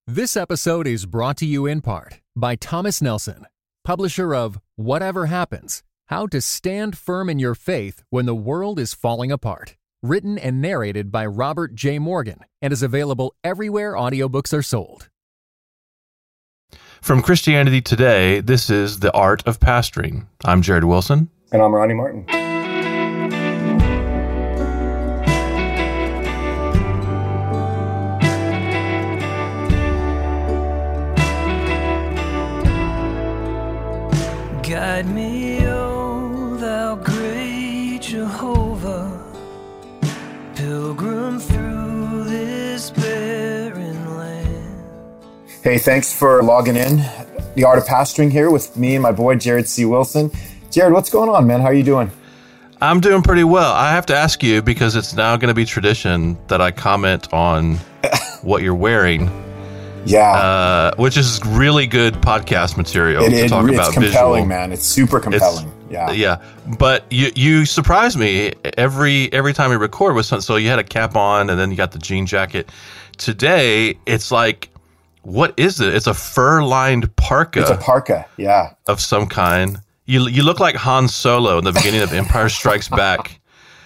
This episode is brought to you in part by Thomas Nelson, publisher of Whatever Happens, How to Stand Firm in Your Faith When the World is Falling Apart. Written and narrated by Robert J. Morgan and is available everywhere audiobooks are sold. From Christianity Today, this is The Art of Pastoring. I'm Jared Wilson. And I'm Ronnie Martin. Guide me, O thou great Jehovah, pilgrim through this barren land. Hey, thanks for logging in. The Art of Pastoring here with me and my boy, Jared C. Wilson. Jared, what's going on, man? How are you doing? I'm doing pretty well. I have to ask you, because it's now going to be tradition that I comment on what you're wearing. Yeah. Which is really good podcast material to talk about. It's compelling, visual. man. It's super compelling. Yeah. But you surprise me every time we record with something. So you had a cap on and then you got the jean jacket. Today, it's like, what is it? It's a fur-lined parka. It's a parka, yeah. Of some kind. You look like Han Solo in the beginning of Empire Strikes Back.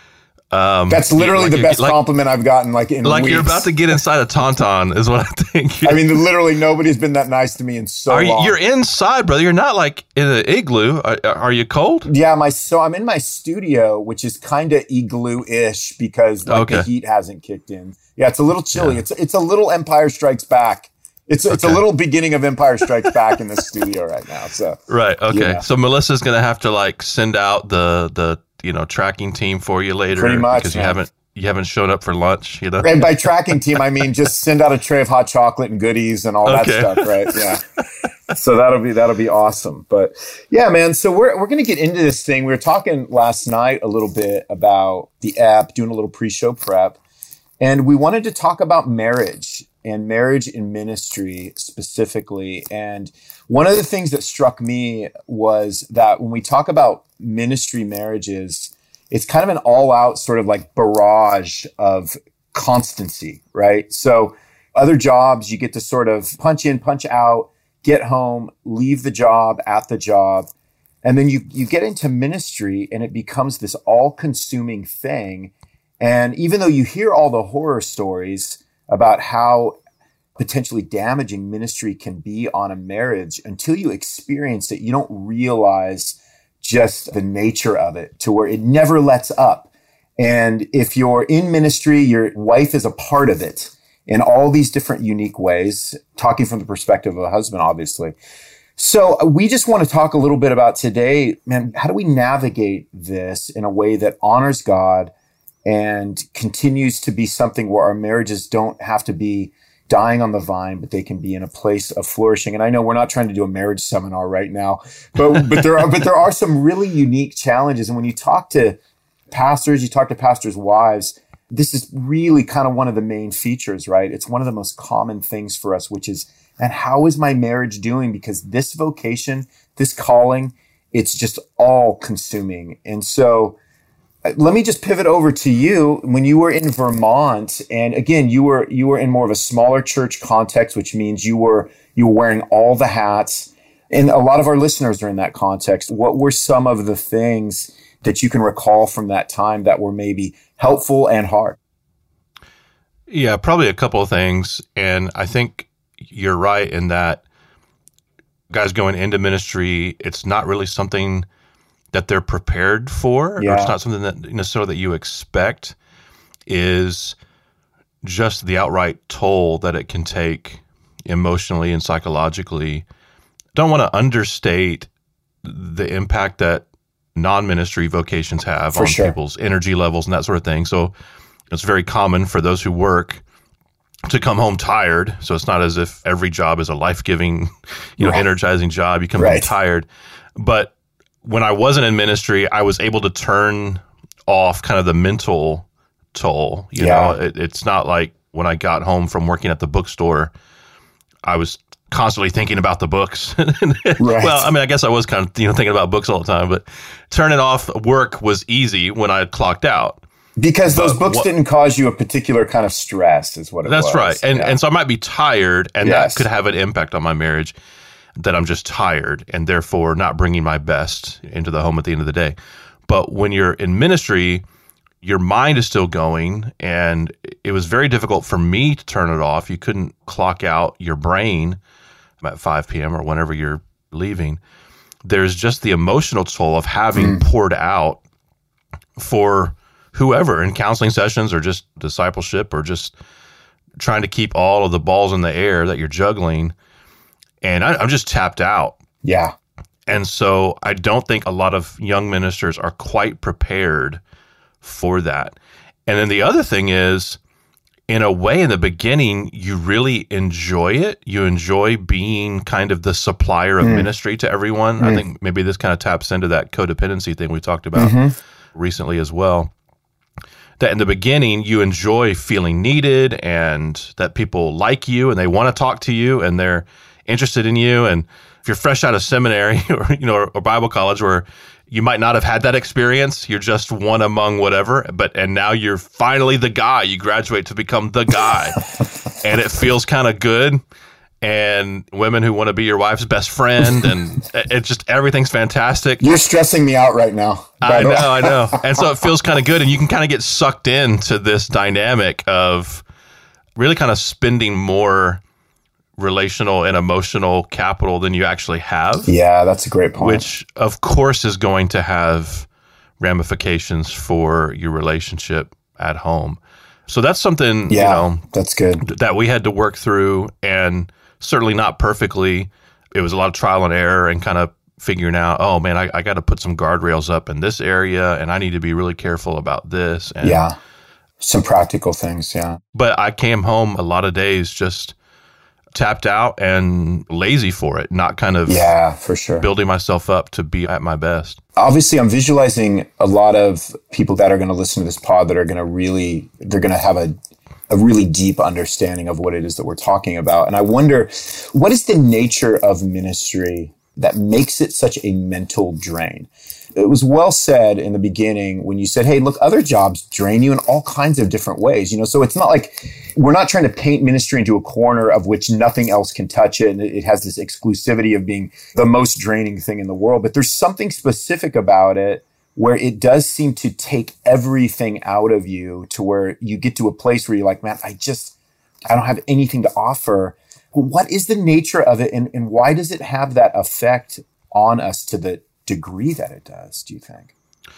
That's literally the best compliment I've gotten in weeks. You're about to get inside a Tauntaun is what I think. I mean, literally nobody's been that nice to me in so long. You're inside, brother. You're not like in an igloo. Are you cold? Yeah, I'm in my studio, which is kind of igloo-ish because the heat hasn't kicked in. Yeah, it's a little chilly. Yeah. It's a little Empire Strikes Back. It's a little beginning of Empire Strikes Back in the studio right now. So right, okay. Yeah. So Melissa's gonna have to send out the tracking team for you later. Pretty much, because you haven't shown up for lunch. And by tracking team, I mean just send out a tray of hot chocolate and goodies and all that stuff, right? Yeah. So that'll be awesome. But yeah, man. So we're gonna get into this thing. We were talking last night a little bit about the app, doing a little pre-show prep, and we wanted to talk about marriage. And marriage in ministry specifically. And one of the things that struck me was that when we talk about ministry marriages, it's kind of an all-out sort of barrage of constancy, right? So other jobs, you get to sort of punch in, punch out, get home, leave the job at the job. And then you get into ministry and it becomes this all-consuming thing. And even though you hear all the horror stories about how potentially damaging ministry can be on a marriage, until you experience it, you don't realize just the nature of it, to where it never lets up. And if you're in ministry, your wife is a part of it in all these different unique ways, talking from the perspective of a husband, obviously. So we just want to talk a little bit about today, man, how do we navigate this in a way that honors God and continues to be something where our marriages don't have to be dying on the vine, but they can be in a place of flourishing. And I know we're not trying to do a marriage seminar right now, but there are some really unique challenges. And when you talk to pastors, you talk to pastors' wives, this is really kind of one of the main features, right? It's one of the most common things for us, which is, and how is my marriage doing? Because this vocation, this calling, it's just all consuming. And so let me just pivot over to you. When you were in Vermont, and again, you were in more of a smaller church context, which means you were wearing all the hats. And a lot of our listeners are in that context. What were some of the things that you can recall from that time that were maybe helpful and hard? Yeah, probably a couple of things. And I think you're right in that guys going into ministry, it's not really something that they're prepared for, or it's not something that necessarily that you expect, is just the outright toll that it can take emotionally and psychologically. Don't want to understate the impact that non-ministry vocations have on people's energy levels and that sort of thing. So it's very common for those who work to come home tired. So it's not as if every job is a life-giving, energizing job. You come home tired. But when I wasn't in ministry, I was able to turn off kind of the mental toll. You know, it's not like when I got home from working at the bookstore, I was constantly thinking about the books. Well, I mean, I guess I was kind of thinking about books all the time, but turning off work was easy when I clocked out. Because those books didn't cause you a particular kind of stress, is what it was. That's right. And so I might be tired, and that could have an impact on my marriage, that I'm just tired and therefore not bringing my best into the home at the end of the day. But when you're in ministry, your mind is still going, and it was very difficult for me to turn it off. You couldn't clock out your brain at 5 p.m. or whenever you're leaving. There's just the emotional toll of having poured out for whoever in counseling sessions or just discipleship or just trying to keep all of the balls in the air that you're juggling. And I'm just tapped out. Yeah. And so I don't think a lot of young ministers are quite prepared for that. And then the other thing is, in a way, in the beginning, you really enjoy it. You enjoy being kind of the supplier of ministry to everyone. I think maybe this kind of taps into that codependency thing we talked about recently as well. That in the beginning, you enjoy feeling needed and that people like you and they want to talk to you and they're interested in you. And if you're fresh out of seminary or Bible college where you might not have had that experience, you're just one among whatever, and now you're finally the guy. You graduate to become the guy. And it feels kind of good. And women who want to be your wife's best friend, and it's just everything's fantastic. You're stressing me out right now. I know. And so it feels kind of good, and you can kind of get sucked into this dynamic of really kind of spending more relational and emotional capital than you actually have. Yeah, that's a great point. Which, of course, is going to have ramifications for your relationship at home. So that's something, that's good, that we had to work through, and certainly not perfectly. It was a lot of trial and error and kind of figuring out, oh man, I got to put some guardrails up in this area, and I need to be really careful about this. And, some practical things, But I came home a lot of days just tapped out and lazy for it, not kind of for sure building myself up to be at my best. Obviously, I'm visualizing a lot of people that are going to listen to this pod that are going to they're going to have a really deep understanding of what it is that we're talking about. And I wonder, what is the nature of ministry that makes it such a mental drain? It was well said in the beginning when you said, hey, look, other jobs drain you in all kinds of different ways. So it's not like we're not trying to paint ministry into a corner of which nothing else can touch it. And it has this exclusivity of being the most draining thing in the world. But there's something specific about it where it does seem to take everything out of you to where you get to a place where you're like, man, I don't have anything to offer. What is the nature of it, and why does it have that effect on us to the degree that it does, do you think?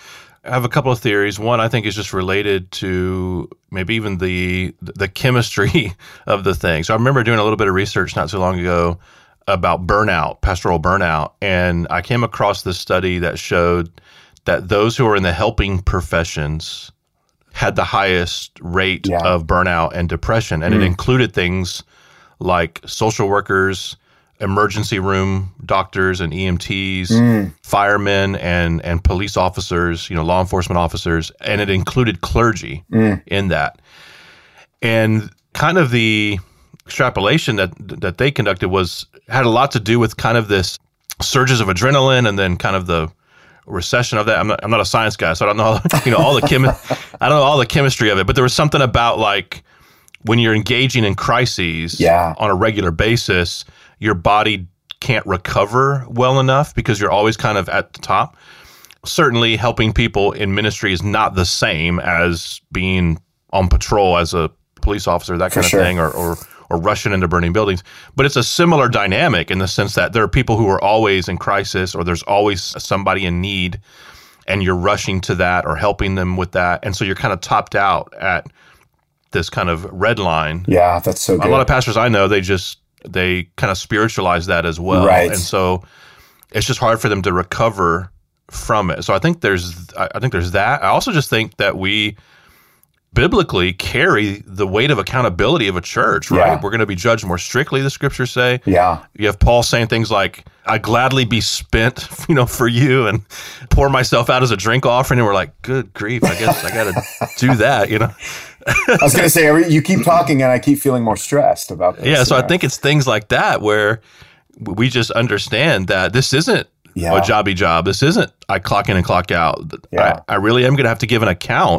I have a couple of theories. One, I think, is just related to maybe even the chemistry of the thing. So I remember doing a little bit of research not so long ago about burnout, pastoral burnout, and I came across this study that showed that those who are in the helping professions had the highest rate of burnout and depression, and it included things like social workers, emergency room doctors and EMTs, firemen and police officers, law enforcement officers, and it included clergy in that. And kind of the extrapolation that they conducted had a lot to do with kind of this surges of adrenaline and then kind of the recession of that. I'm not a science guy, so I don't know all the chemistry of it, but there was something about like when you're engaging in crises on a regular basis, your body can't recover well enough because you're always kind of at the top. Certainly helping people in ministry is not the same as being on patrol as a police officer, that kind of thing, or rushing into burning buildings. But it's a similar dynamic in the sense that there are people who are always in crisis, or there's always somebody in need, and you're rushing to that or helping them with that. And so you're kind of topped out at this kind of red line. Yeah, that's so good. A lot of pastors I know, they kind of spiritualize that as well. Right. And so it's just hard for them to recover from it. So I think there's that. I also just think that we biblically carry the weight of accountability of a church, right? Yeah. We're going to be judged more strictly, the scriptures say. Yeah. You have Paul saying things like, I gladly be spent, for you, and pour myself out as a drink offering. And we're like, good grief, I guess I got to do that, I was going to say, you keep talking and I keep feeling more stressed about this. Yeah, so I think it's things like that where we just understand that this isn't a jobby job. This isn't I clock in and clock out. Yeah. I really am going to have to give an account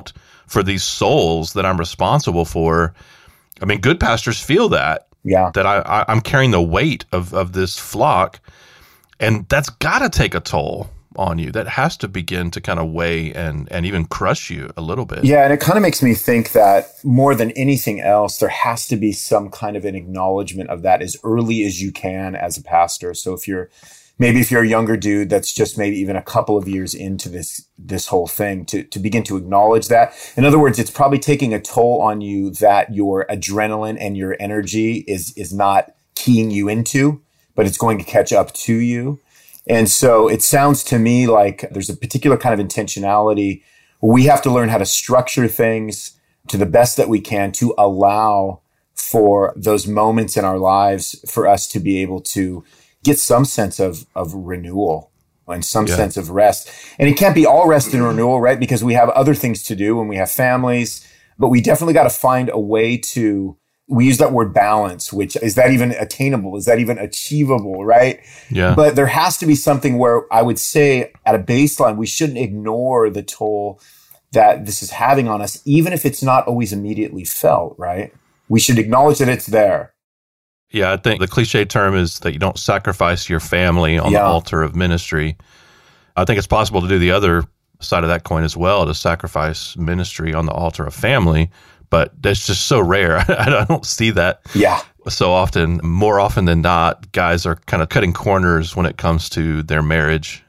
for these souls that I'm responsible for. I mean, good pastors feel that. Yeah. That I'm carrying the weight of this flock, and that's got to take a toll on you. That has to begin to kind of weigh and even crush you a little bit. Yeah, and it kind of makes me think that more than anything else, there has to be some kind of an acknowledgement of that as early as you can as a pastor. So if you're a younger dude that's just maybe even a couple of years into this whole thing, to begin to acknowledge that. In other words, it's probably taking a toll on you that your adrenaline and your energy is not keying you into, but it's going to catch up to you. And so it sounds to me like there's a particular kind of intentionality where we have to learn how to structure things to the best that we can to allow for those moments in our lives for us to be able to get some sense of renewal and some sense of rest. And it can't be all rest and renewal, right? Because we have other things to do and we have families, but we definitely got to find a way to, we use that word balance, which is that even attainable? Is that even achievable, right? Yeah. But there has to be something where I would say at a baseline, we shouldn't ignore the toll that this is having on us, even if it's not always immediately felt, right? We should acknowledge that it's there. Yeah, I think the cliche term is that you don't sacrifice your family on the altar of ministry. I think it's possible to do the other side of that coin as well, to sacrifice ministry on the altar of family, but that's just so rare. I don't see that so often. More often than not, guys are kind of cutting corners when it comes to their marriage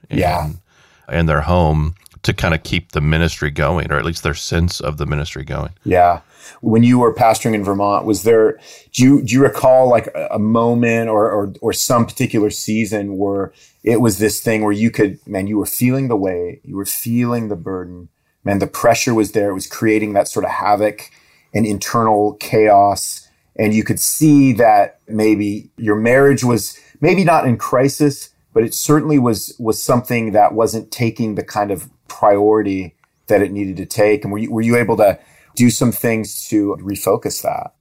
and their home to kind of keep the ministry going, or at least their sense of the ministry going. Yeah. When you were pastoring in Vermont, was there, do you recall like a moment or some particular season where it was this thing where you were feeling the weight, you were feeling the burden, man, the pressure was there. It was creating that sort of havoc and internal chaos. And you could see that maybe your marriage was maybe not in crisis, but it certainly was something that wasn't taking the kind of priority that it needed to take. And were you able to do some things to refocus that?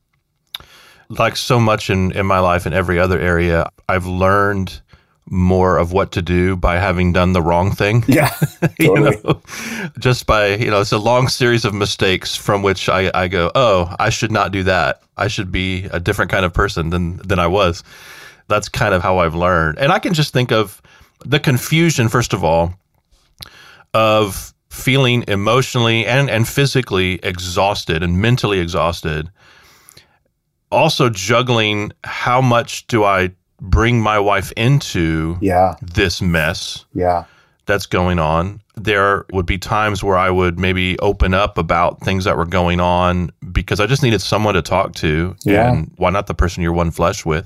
Like so much in my life and every other area, I've learned more of what to do by having done the wrong thing. Yeah, totally. Just by, it's a long series of mistakes from which I go, oh, I should not do that. I should be a different kind of person than I was. That's kind of how I've learned. And I can just think of the confusion, first of all, of feeling emotionally and physically exhausted and mentally exhausted. Also juggling how much do I bring my wife into this mess that's going on. There would be times where I would maybe open up about things that were going on because I just needed someone to talk to. And why not the person you're one flesh with?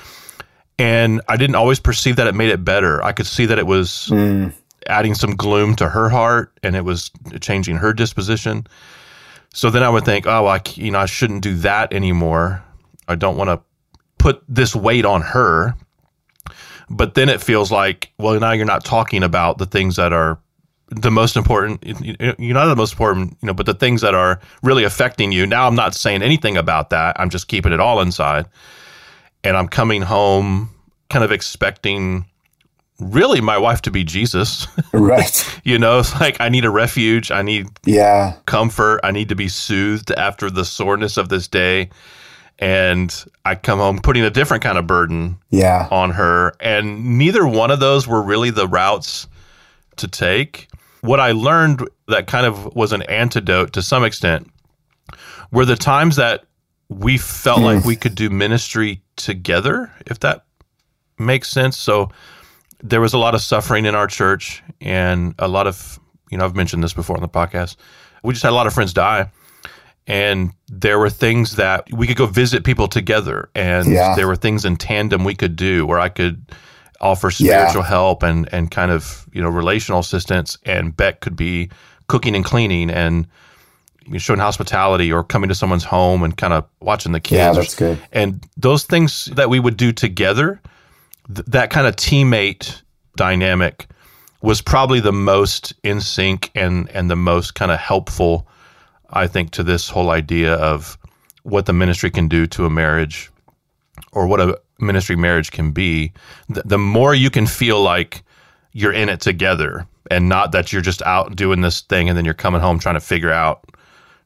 And I didn't always perceive that it made it better. I could see that it was adding some gloom to her heart, and it was changing her disposition. So then I would think, oh, I shouldn't do that anymore. I don't want to put this weight on her. But then it feels like, well, now you're not talking about the things that are the most important. You're not the most important, but the things that are really affecting you. Now I'm not saying anything about that. I'm just keeping it all inside. And I'm coming home kind of expecting really my wife to be Jesus. Right. It's like I need a refuge. I need comfort. I need to be soothed after the soreness of this day. And I come home putting a different kind of burden on her. And neither one of those were really the routes to take. What I learned that kind of was an antidote to some extent were the times that we felt like we could do ministry together, if that makes sense. So there was a lot of suffering in our church and a lot of, I've mentioned this before on the podcast. We just had a lot of friends die. And there were things that we could go visit people together. And there were things in tandem we could do where I could offer spiritual help and kind of, relational assistance. And Beck could be cooking and cleaning and showing hospitality or coming to someone's home and kind of watching the kids. Yeah, that's good. And those things that we would do together, that kind of teammate dynamic was probably the most in sync and the most kind of helpful, I think, to this whole idea of what the ministry can do to a marriage or what a ministry marriage can be. The more you can feel like you're in it together and not that you're just out doing this thing and then you're coming home trying to figure out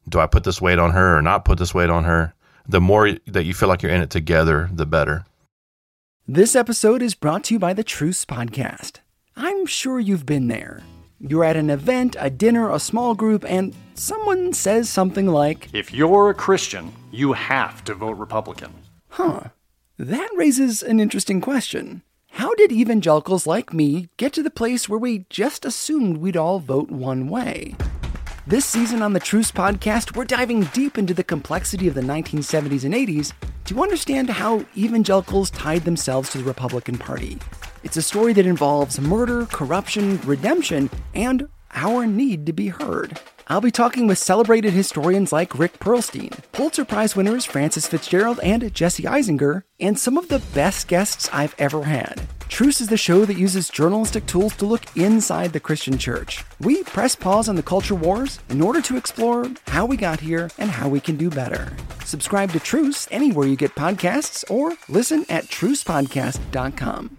do I put this weight on her or not put this weight on her? The more that you feel like you're in it together, the better. This episode is brought to you by the Truce Podcast. I'm sure you've been there. You're at an event, a dinner, a small group, and someone says something like, "If you're a Christian, you have to vote Republican." That raises an interesting question. How did evangelicals like me get to the place where we just assumed we'd all vote one way? This season on the Truce Podcast, we're diving deep into the complexity of the 1970s and 80s to understand how evangelicals tied themselves to the Republican Party. It's a story that involves murder, corruption, redemption, and our need to be heard. I'll be talking with celebrated historians like Rick Perlstein, Pulitzer Prize winners Francis Fitzgerald and Jesse Eisinger, and some of the best guests I've ever had. Truce is the show that uses journalistic tools to look inside the Christian church. We press pause on the culture wars in order to explore how we got here and how we can do better. Subscribe to Truce anywhere you get podcasts or listen at trucepodcast.com.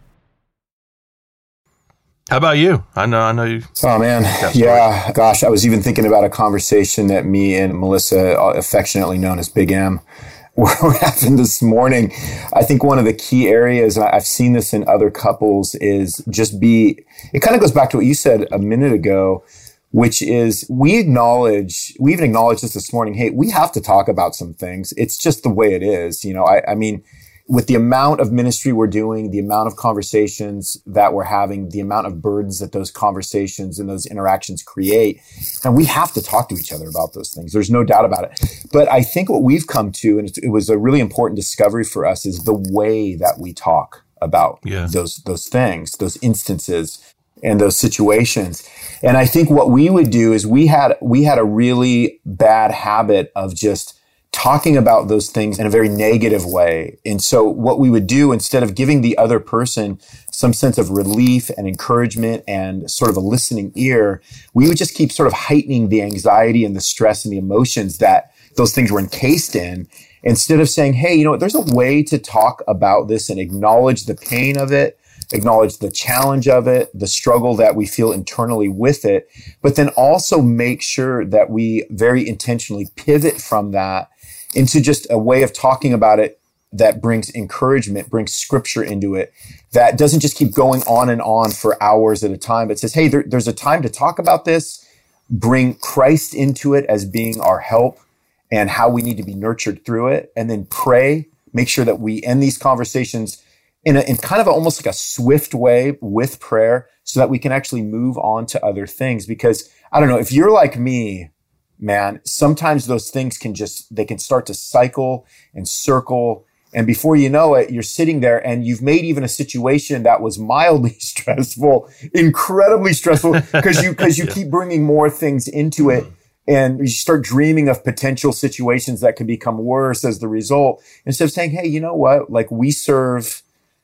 How about you? I know you. Oh, man. Yeah. Gosh, I was even thinking about a conversation that me and Melissa, affectionately known as Big M, were having this morning. I think one of the key areas, and I've seen this in other couples, is it kind of goes back to what you said a minute ago, which is we even acknowledged this morning, hey, we have to talk about some things. It's just the way it is. I mean, with the amount of ministry we're doing, the amount of conversations that we're having, the amount of burdens that those conversations and those interactions create, and we have to talk to each other about those things. There's no doubt about it. But I think what we've come to, and it was a really important discovery for us, is the way that we talk about those things, those instances, and those situations. And I think what we would do is we had a really bad habit of just talking about those things in a very negative way. And so what we would do, instead of giving the other person some sense of relief and encouragement and sort of a listening ear, we would just keep sort of heightening the anxiety and the stress and the emotions that those things were encased in, instead of saying, hey, there's a way to talk about this and acknowledge the pain of it, acknowledge the challenge of it, the struggle that we feel internally with it, but then also make sure that we very intentionally pivot from that into just a way of talking about it that brings encouragement, brings scripture into it, that doesn't just keep going on and on for hours at a time, but says, hey, there's a time to talk about this, bring Christ into it as being our help and how we need to be nurtured through it, and then pray, make sure that we end these conversations in kind of almost like a swift way with prayer so that we can actually move on to other things. Because I don't know, if you're like me, man, sometimes those things can start to cycle and circle. And before you know it, you're sitting there and you've made even a situation that was mildly stressful, incredibly stressful, because you keep bringing more things into it. And you start dreaming of potential situations that could become worse as the result. Instead of saying, hey, you know what? Like we serve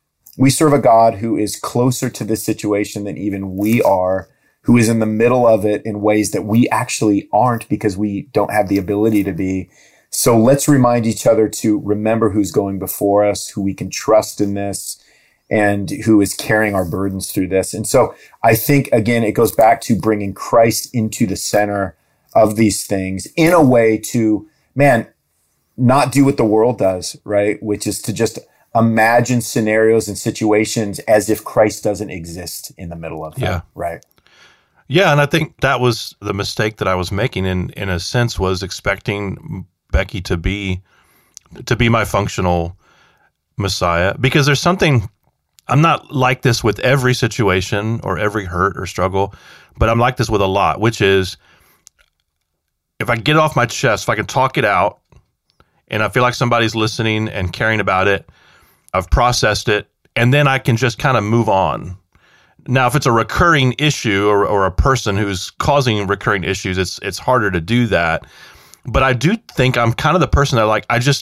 a God who is closer to this situation than even we are, who is in the middle of it in ways that we actually aren't because we don't have the ability to be. So let's remind each other to remember who's going before us, who we can trust in this, and who is carrying our burdens through this. And so I think, again, it goes back to bringing Christ into the center of these things in a way to, not do what the world does, right? Which is to just imagine scenarios and situations as if Christ doesn't exist in the middle of them, right? Yeah, and I think that was the mistake that I was making in a sense, was expecting Becky to be my functional Messiah, because there's something, I'm not like this with every situation or every hurt or struggle, but I'm like this with a lot, which is if I get it off my chest, if I can talk it out and I feel like somebody's listening and caring about it, I've processed it, and then I can just kind of move on. Now, if it's a recurring issue or a person who's causing recurring issues, it's harder to do that. But I do think I'm kind of the person that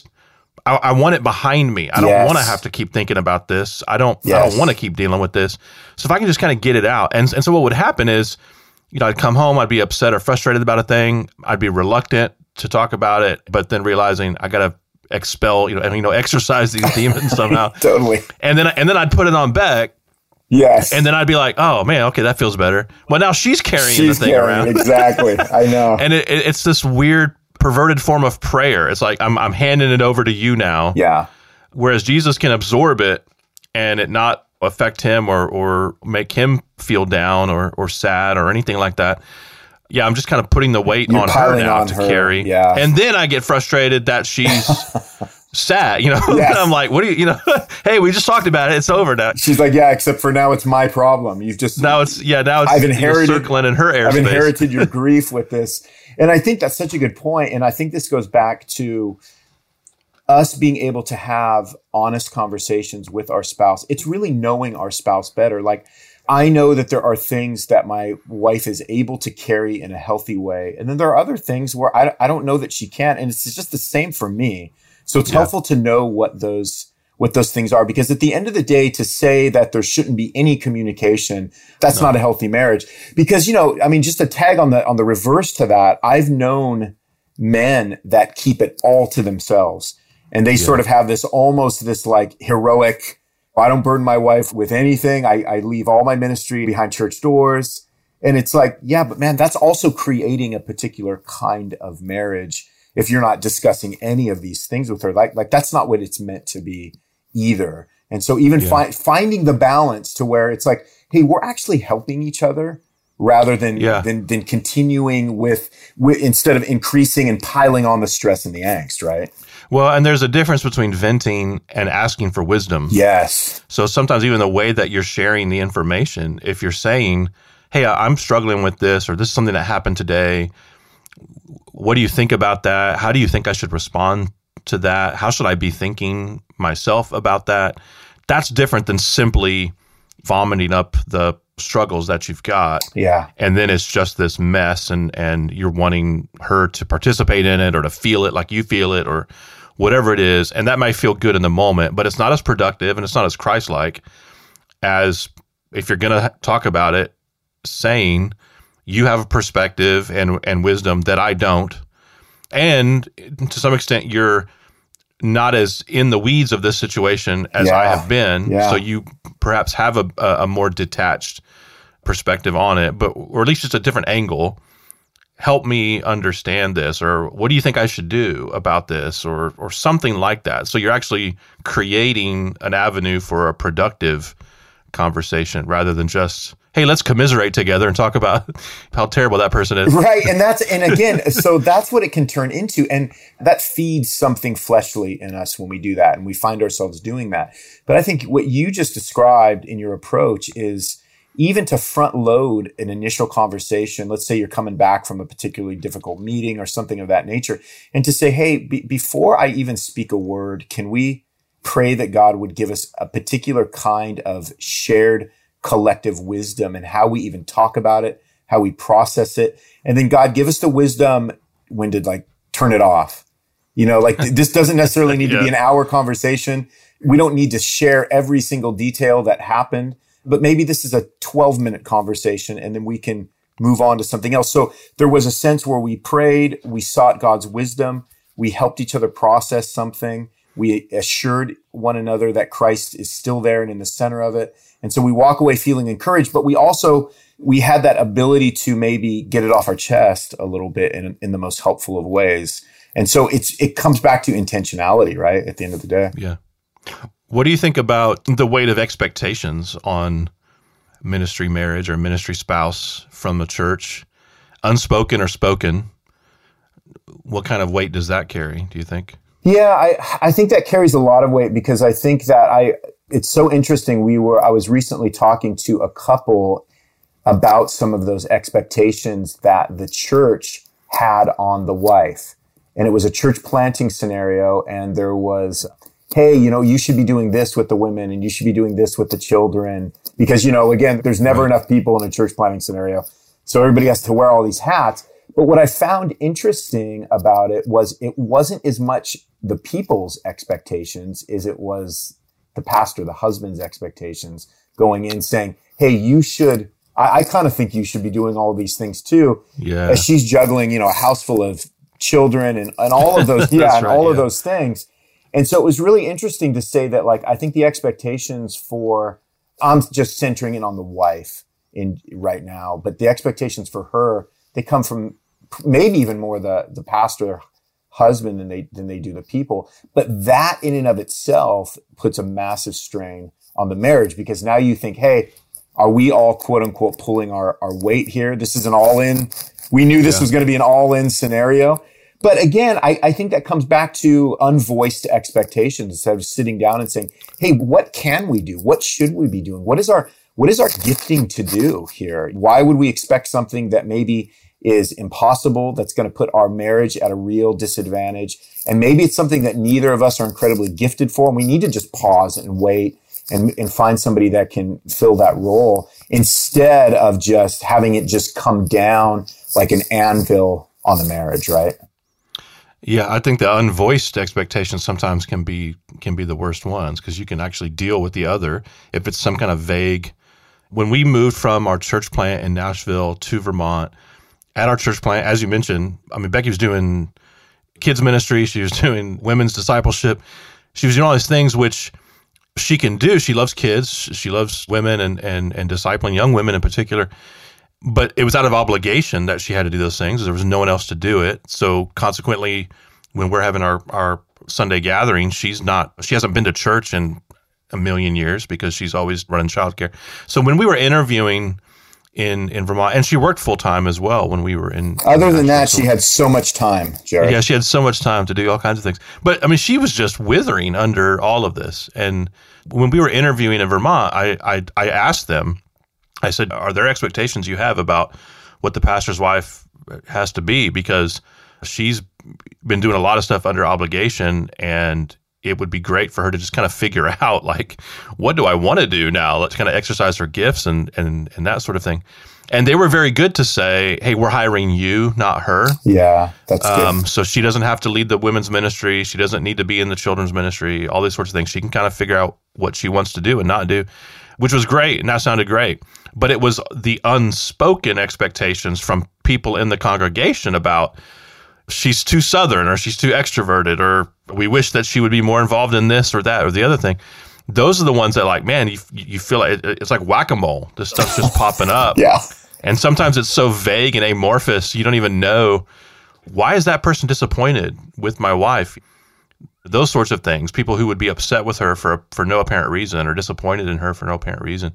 I want it behind me. I don't want to have to keep thinking about this. I don't want to keep dealing with this. So if I can just kind of get it out. And so what would happen is, I'd come home, I'd be upset or frustrated about a thing. I'd be reluctant to talk about it, but then realizing I got to expel, exercise these demons somehow. Totally. And then I'd put it on Beck. Yes. And then I'd be like, oh man, okay, that feels better. Well, now she's carrying the thing around. Exactly. I know. And it's this weird perverted form of prayer. It's like, I'm handing it over to you now. Yeah. Whereas Jesus can absorb it and it not affect him or make him feel down or sad or anything like that. Yeah, I'm just kind of putting the weight on her now to carry. Yeah. And then I get frustrated that she's sad, Yes. And I'm like, what do you, hey, we just talked about it. It's over now. She's like, yeah, except for now it's my problem. Now it's I've inherited, circling in her airspace. I've inherited your grief with this. And I think that's such a good point. And I think this goes back to us being able to have honest conversations with our spouse. It's really knowing our spouse better. Like, I know that there are things that my wife is able to carry in a healthy way. And then there are other things where I don't know that she can. And it's just the same for me. So it's helpful to know what those things are, because at the end of the day, to say that there shouldn't be any communication, that's not a healthy marriage. Because, just a tag on the reverse to that, I've known men that keep it all to themselves. And they sort of have this like heroic, I don't burden my wife with anything. I leave all my ministry behind church doors. And it's like, yeah, but man, that's also creating a particular kind of marriage if you're not discussing any of these things with her. Like that's not what it's meant to be either. And so even finding the balance to where it's like, hey, we're actually helping each other rather than continuing with instead of increasing and piling on the stress and the angst, right? Well, and there's a difference between venting and asking for wisdom. Yes. So sometimes even the way that you're sharing the information, if you're saying, hey, I'm struggling with this, or this is something that happened today, what do you think about that? How do you think I should respond to that? How should I be thinking myself about that? That's different than simply vomiting up the struggles that you've got. Yeah. And then it's just this mess and you're wanting her to participate in it or to feel it like you feel it or whatever it is. And that might feel good in the moment, but it's not as productive and it's not as Christ-like as if you're going to talk about it, saying you have a perspective and wisdom that I don't. And to some extent, you're not as in the weeds of this situation as I have been. Yeah. So you perhaps have a more detached perspective on it, or at least just a different angle. Help me understand this, or what do you think I should do about this, or something like that. So you're actually creating an avenue for a productive conversation rather than just, hey, let's commiserate together and talk about how terrible that person is. Right. And again, so that's what it can turn into. And that feeds something fleshly in us when we do that. And we find ourselves doing that. But I think what you just described in your approach is even to front load an initial conversation. Let's say you're coming back from a particularly difficult meeting or something of that nature. And to say, hey, before I even speak a word, can we pray that God would give us a particular kind of shared collective wisdom and how we even talk about it, how we process it. And then God, give us the wisdom when to turn it off. This doesn't necessarily need to be an hour conversation. We don't need to share every single detail that happened, but maybe this is a 12-minute conversation and then we can move on to something else. So there was a sense where we prayed, we sought God's wisdom, we helped each other process something. We assured one another that Christ is still there and in the center of it. And so we walk away feeling encouraged, but we had that ability to maybe get it off our chest a little bit in the most helpful of ways. And so it comes back to intentionality, right? At the end of the day. Yeah. What do you think about the weight of expectations on ministry marriage or ministry spouse from the church, unspoken or spoken? What kind of weight does that carry, do you think? Yeah, I think that carries a lot of weight because I think that it's so interesting. I was recently talking to a couple about some of those expectations that the church had on the wife. And it was a church planting scenario. And there was, hey, you should be doing this with the women and you should be doing this with the children. Because, again, there's never enough people in a church planting scenario. So everybody has to wear all these hats. But what I found interesting about it wasn't as much the people's expectations as it was the pastor, the husband's expectations going in saying, hey, I kind of think you should be doing all of these things too. Yeah. As she's juggling, a house full of children and all of those, of those things. And so it was really interesting to say that, I think the expectations I'm just centering in on the wife right now, but the expectations for her, they come from maybe even more the pastor husband than they do the people. But that in and of itself puts a massive strain on the marriage, because now you think, hey, are we all quote unquote pulling our weight here? This is an all in. We knew this was going to be an all in scenario. But again, I think that comes back to unvoiced expectations instead of sitting down and saying, hey, what can we do? What should we be doing? What is our gifting to do here? Why would we expect something that maybe is impossible, that's going to put our marriage at a real disadvantage? And maybe it's something that neither of us are incredibly gifted for, and we need to just pause and wait and find somebody that can fill that role, instead of just having it just come down like an anvil on the marriage, right? Yeah, I think the unvoiced expectations sometimes can be the worst ones, because you can actually deal with the other if it's some kind of vague. When we moved from our church plant in Nashville to Vermont, at our church plant, as you mentioned, I mean, Becky was doing kids ministry, she was doing women's discipleship, she was doing all these things which she can do. She loves kids, she loves women and discipling young women in particular. But it was out of obligation that she had to do those things. There was no one else to do it. So consequently, when we're having our Sunday gathering, she hasn't been to church in a million years because she's always running childcare. So when we were interviewing in Vermont, and she worked full time as well when we were in. Other than that, she had so much time, Jared. Yeah, she had so much time to do all kinds of things. But I mean, she was just withering under all of this. And when we were interviewing in Vermont, I asked them, I said, are there expectations you have about what the pastor's wife has to be? Because she's been doing a lot of stuff under obligation, and it would be great for her to just kind of figure out, like, what do I want to do now? Let's kind of exercise her gifts and that sort of thing. And they were very good to say, hey, we're hiring you, not her. Yeah, that's good. So she doesn't have to lead the women's ministry. She doesn't need to be in the children's ministry, all these sorts of things. She can kind of figure out what she wants to do and not do, which was great. And that sounded great. But it was the unspoken expectations from people in the congregation about she's too Southern, or she's too extroverted, or we wish that she would be more involved in this or that or the other thing. Those are the ones that, like, man, you feel like it's like whack-a-mole. This stuff's just popping up. Yeah. And sometimes it's so vague and amorphous, you don't even know, why is that person disappointed with my wife? Those sorts of things. People who would be upset with her for no apparent reason, or disappointed in her for no apparent reason.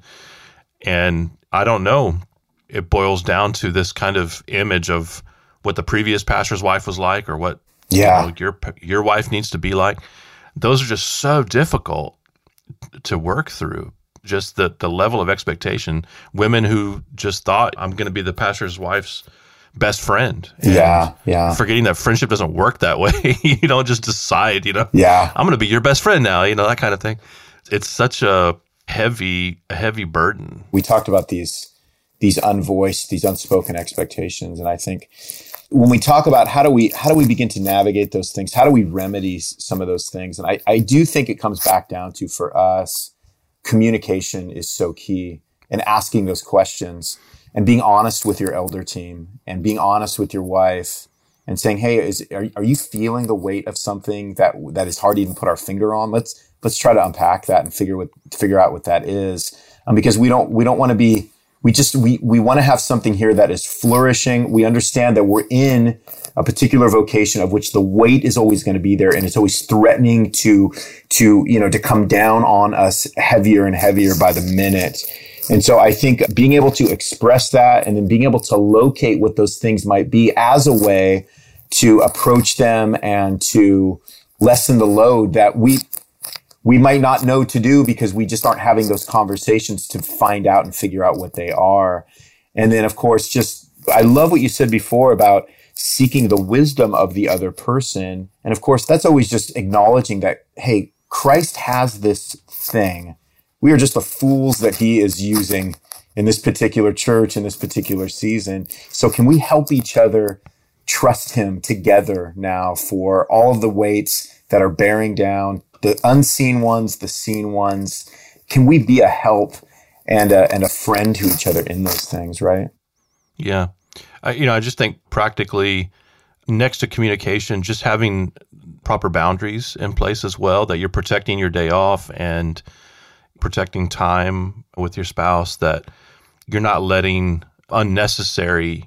And I don't know, it boils down to this kind of image of what the previous pastor's wife was like, or what your wife needs to be like. Those are just so difficult to work through. Just the level of expectation. Women who just thought, I'm going to be the pastor's wife's best friend. And forgetting that friendship doesn't work that way. You don't just decide, I'm going to be your best friend now, that kind of thing. It's such a heavy burden. We talked about these unvoiced, these unspoken expectations, and I think when we talk about how do we begin to navigate those things, how do we remedy some of those things, and I do think it comes back down to, for us, communication is so key, and asking those questions and being honest with your elder team and being honest with your wife and saying, hey, are you feeling the weight of something that is hard to even put our finger on? Let's try to unpack that and figure out what that is. Because we don't want to be, we want to have something here that is flourishing. We understand that we're in a particular vocation of which the weight is always going to be there, and it's always threatening to come down on us heavier and heavier by the minute. And so I think being able to express that, and then being able to locate what those things might be as a way to approach them and to lessen the load that we might not know to do, because we just aren't having those conversations to find out and figure out what they are. And then, of course, I love what you said before about seeking the wisdom of the other person. And of course, that's always just acknowledging that, hey, Christ has this thing. We are just the fools that he is using in this particular church, in this particular season. So can we help each other trust him together now for all of the weights that are bearing down, the unseen ones, the seen ones? Can we be a help and a friend to each other in those things, right? Yeah. I just think practically, next to communication, just having proper boundaries in place as well, that you're protecting your day off and protecting time with your spouse, that you're not letting unnecessary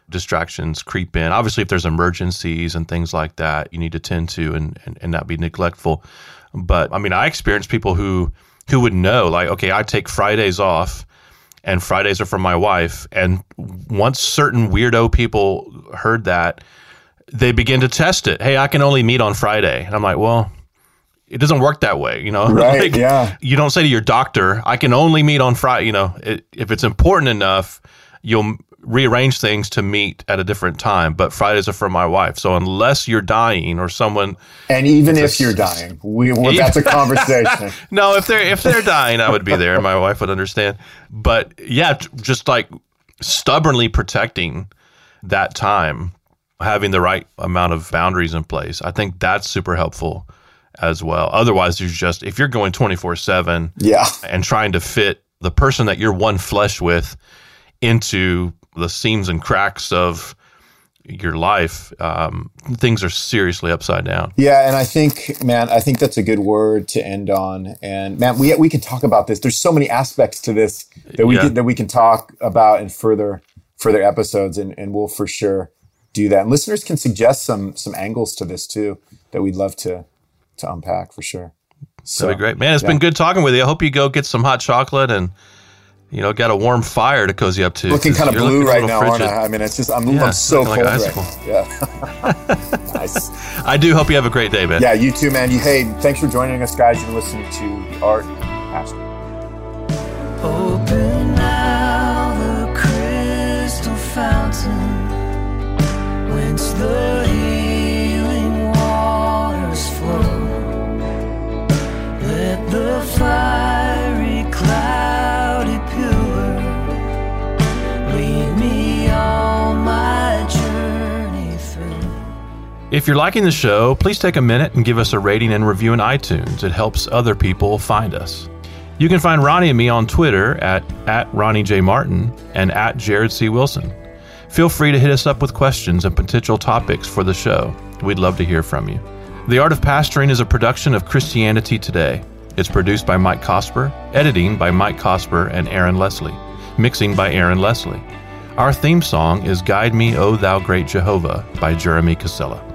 distractions creep in. Obviously, if there's emergencies and things like that, you need to tend to and not be neglectful. But I mean, I experienced people who would know, like, okay, I take Fridays off, and Fridays are for my wife. And once certain weirdo people heard that, they begin to test it. Hey, I can only meet on Friday. And I'm like, well, it doesn't work that way, you know? Right, like, yeah. You don't say to your doctor, I can only meet on Friday. You know, if it's important enough, you'll rearrange things to meet at a different time. But Fridays are for my wife. So unless you're dying or someone... And even if you're dying, that's a conversation. No, if they're dying, I would be there and my wife would understand. But yeah, just like stubbornly protecting that time, having the right amount of boundaries in place, I think that's super helpful as well. Otherwise, if you're going 24/7 and trying to fit the person that you're one flesh with into the seams and cracks of your life, things are seriously upside down. Yeah, and I think that's a good word to end on. And man, we can talk about this. There's so many aspects to this that we can talk about in further episodes, and we'll for sure do that. And listeners can suggest some angles to this too that we'd love to unpack for sure. So, that'd be great, man. It's been good talking with you. I hope you go get some hot chocolate and, you know, got a warm fire to cozy up to. Looking kind of blue right now, aren't I? I mean, it's just, I'm so cold right now. Yeah. Nice. I do hope you have a great day, man. Yeah, you too, man. Hey, thanks for joining us, guys. You've been listening to The Art of Pastoring. Open now the crystal fountain, whence the healing waters flow. Let the fiery cloudy pillar lead me on my journey through. If you're liking the show, please take a minute and give us a rating and review in iTunes. It helps other people find us. You can find Ronnie and me on Twitter at Ronnie J. Martin and at Jared C. Wilson. Feel free to hit us up with questions and potential topics for the show. We'd love to hear from you. The Art of Pastoring is a production of Christianity Today. It's produced by Mike Cosper, editing by Mike Cosper and Aaron Leslie, mixing by Aaron Leslie. Our theme song is Guide Me, O Thou Great Jehovah by Jeremy Casella.